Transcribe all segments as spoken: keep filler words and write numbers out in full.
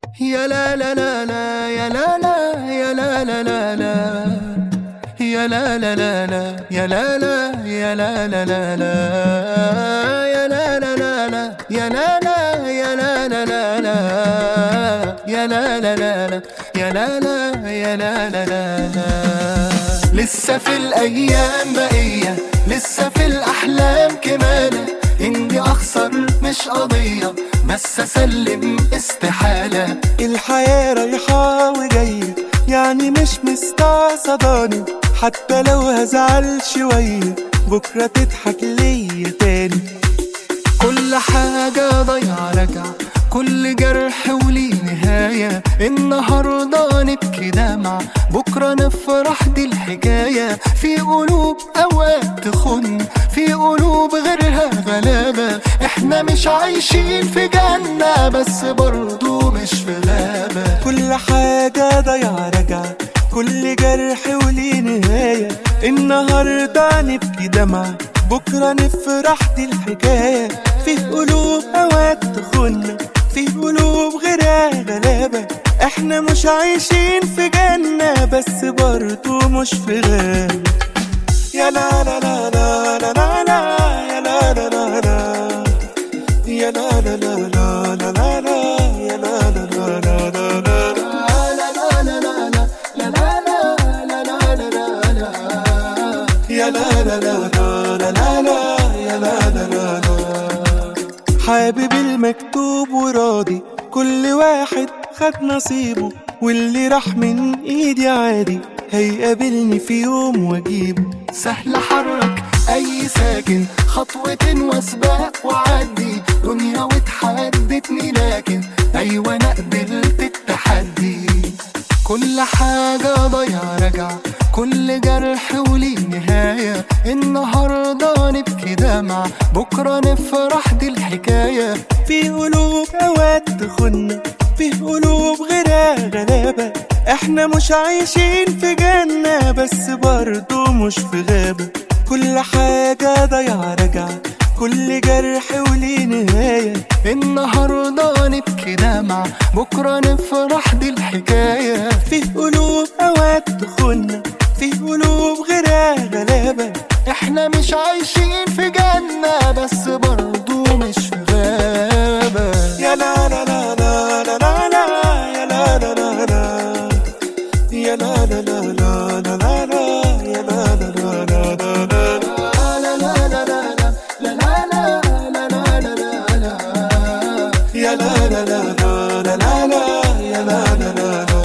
يا لا لا لا لا يا لا لا يا لا لا لا لا يا لا لا لا لا يا لا لا يا لا لا لا لا يا لا لا لا لا يا لا لا يا لا لا لا لا يا لا لا لا لا يا لا لا يا لا لا لا لا. لسه في الأيام بقية، لسه في الأحلام كمالة، إني أخسر مش قضية بس أسلم استحالة. الحياة رايحة وجاية يعني مش مستعصداني، حتى لو هزعل شوية بكرة تضحك ليا تاني. كل حاجة ضيعة راجعة، كل جرح وليه نهاية، النهاردة نبكي دمع بكرة نفرح، دي الحكاية. في قلوب أوقات تخن، في قلوب غيرها غلابة، احنا مش عايشين في جنة بس برضو مش في غابة. كل حاجة ضيعة راجعة، كل جرح وليه نهاية، النهاردة نبكي دمع بكرة نفرح، دي الحكاية. في قلوب أوقات تخن، في قلوب غيرها غلابة، احنا مش عايشين في جنة بس برضو مش في غابة. يا لا لا لا لا لا لا لا يا لا لا لا لا يا لا لا لا لا لا لا لا يا لا لا لا لا لا لا يا لا لا لا لا لا لا يا لا لا لا لا. حابب المكتوب وراضي، كل واحد خد نصيبه، واللي راح من ايدي عادي هيقابلني في يوم واجيبه. سهل حرك اي ساكن، خطوة وسباق وعدي، دنيا وتحدتني لكن ايوه انا قبلت التحدي. كل حاجة ضيعة راجعة، كل جرح وليه نهاية، النهاردة نبكي دمع بكرة نفرح، دي الحكاية. في قلوب أوقات تخن، في قلوب غيرها غلابة، احنا مش عايشين في جنة بس برضو مش في غابة. كل حاجة ضيعة راجعة، كل جرح وليه نهاية، النهاردة نبكي دمع بكرة نفرح، دي الحكاية. في قلوب أوقات تخن، في قلوب غيرها غلابة، احنا مش عايشين في جنة بس برضو مش في غابة. يا لا لا لا لا لا لا لا يا لا لا لا لا يا لا لا لا لا لا لا يا لا لا لا لا لا يا لا لا لا لا لا لا يا لا لا لا لا.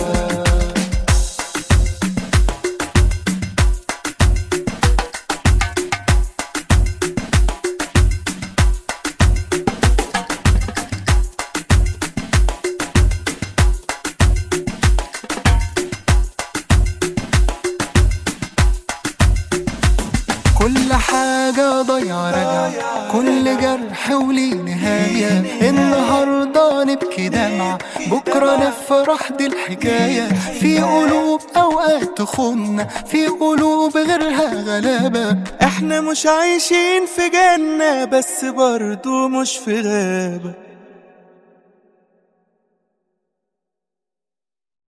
كل حاجة ضيعة راجعة، كل جرح وليه نهاية، النهاردة نبكي دمع بكرة نفرح، دي الحكاية. في قلوب أوقات تخن، في قلوب غيرها غلابة، احنا مش عايشين في جنة بس برضو مش في غابة.